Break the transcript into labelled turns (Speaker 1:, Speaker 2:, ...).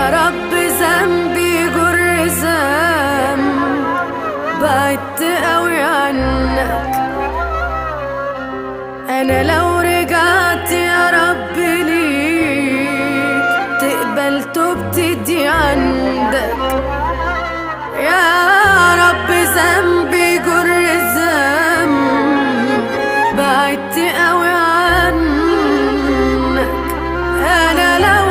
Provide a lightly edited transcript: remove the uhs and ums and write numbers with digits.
Speaker 1: رب ذنبي جر ذنب، بعدت قوي عنك. انا لو رجعت يا رب ليك تقبل توبتي دي عندك. يا رب ذنبي جر ذنب، بعدت قوي عنك. انا لو